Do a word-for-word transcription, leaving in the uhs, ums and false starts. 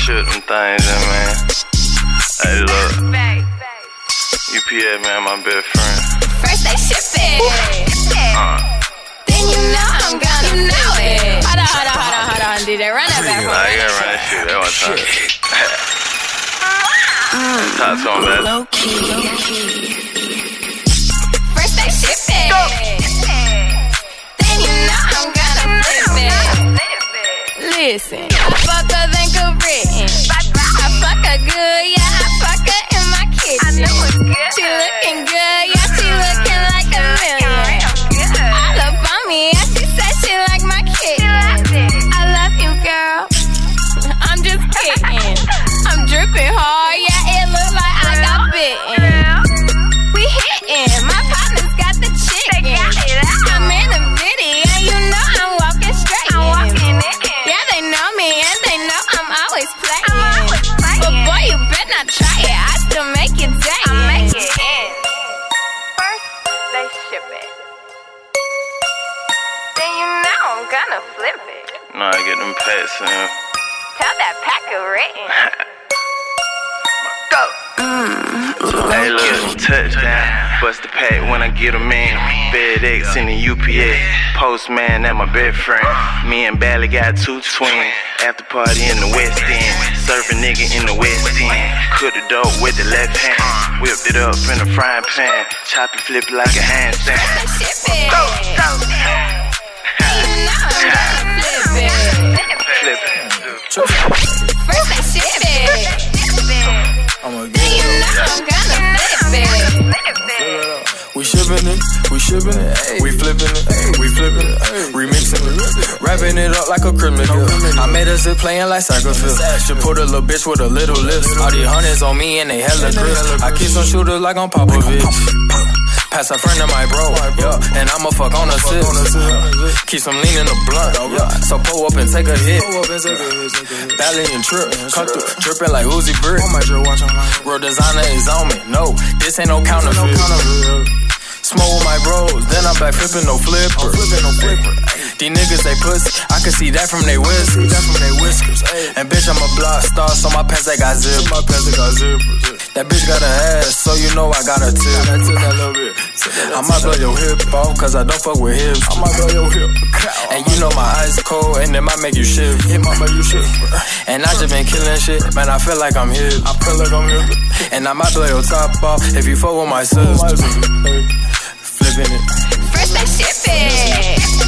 ship them things in, man. Hey, look. U P S, man, my best friend. First they ship it. Uh. Then you know I'm gonna you know it. Hold on, hold on, hold on, hold on, D J. Run that back. Nah, I gotta run that shit. That one time. Talk to him, man. Low key, low key. First they ship it. Then you know I'm gonna flip it. Listen, I fuck her then good written. I fuck her good, yeah, I fuck her in my kitchen. She looking good, yeah, she looking like a million. All up on me, yeah, she said she like my kitten. I love you, girl. I'm just kidding. I'm dripping hard, yeah, it look like I got bitten. We hitting, my partner's got the chicken. I'm in the video, you know I'm walking straight. Yeah, they know me and they know I'm always playing. But boy, you better not try it, I still make it day. I make it in. First, they ship it. Then you know I'm gonna flip it. Nah, I get them packs in. Tell that packer written. Go. Mm, hey, look, touchdown. Bust the pack when I get them in. FedEx in the U P S. Postman at my best friend. Me and Bally got two twins. After party in the West End. Surfing nigga in the West End. Cut the dope with the left hand. Whipped it up in a frying pan. Chop it, flip it like a handstand. Go, go. You know I'm gonna flip it. Flip it. First they ship it. I'm a then you know I'm gonna flip it. We shipping it, we shipping it, we flipping it, we flipping it, remixing it, wrapping it up like a criminal. I made us it playing like sacrifice. Should put a little bitch with a little lips. All these hundreds on me and they hella grip. I kiss some shooters like I'm Popovich. Pass a friend of my bro, yeah, and I'ma fuck on a sip. Keep some lean in the blunt, yeah. So pull up and take a hit. Bally and trip, cut through, dripping like Uzi Brick. Real designer is on me, no, this ain't no counterfeit. Smoke with my bros, then I'm back flipping no flipper. I'm flipping no flipper. These niggas they pussy, I can see that from they whiskers. That from they whiskers. And bitch I'm a block star, so my pants they got zippers. My pants they got zippers. That bitch got a ass, so you know I got a tip. I tip that little bit. I might blow your hip off, cause I don't fuck with hips. I might blow your hip. And you know my eyes cold, and it might make you shift. It might make you shift. And I just been killing shit, man. I feel like I'm hip. I feel like I'm hip. And I might blow your top off if you fuck with my sister. Flipping it. First they ship it.